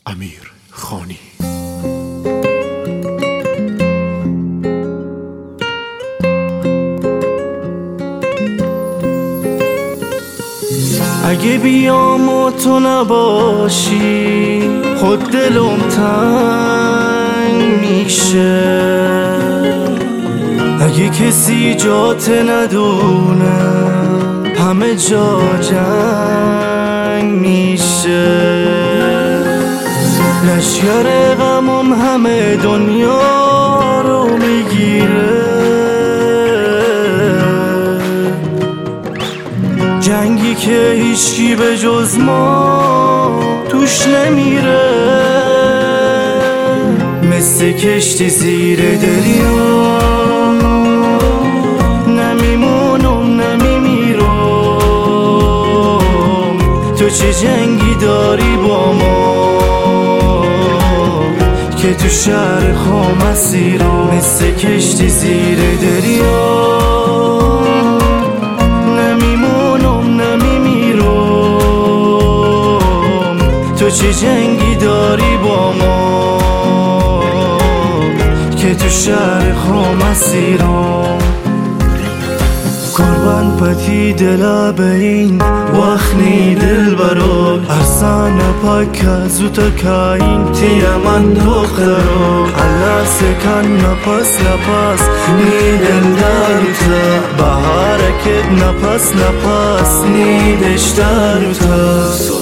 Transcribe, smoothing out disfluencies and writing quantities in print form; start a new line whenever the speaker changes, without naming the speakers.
امیر خانی.
اگه بیام و تو نباشی خود دلم تنگ میشه، اگه کسی جات ندونه همه جا جنگ میشه. لشکر غمم همه دنیا رو میگیره، جنگی که هیچکی به جز ما توش نمیره. مثل کشتی زیر دریا نمیمونم نمیمیرم. تو چه جنگی داری با ما که تو شهر خام اسیرم؟ مثل کشتی زیر دریا تو چه جنگی داری با ما که تو شهر خام اسیرم؟ قربان پتی دل بین وخنی دل برو ارسان پاک زوتا کاین تیا من دخترو الله سکن نپس نپس نی دل داروتا بهارکت نپس نپس نی دشتاروتا.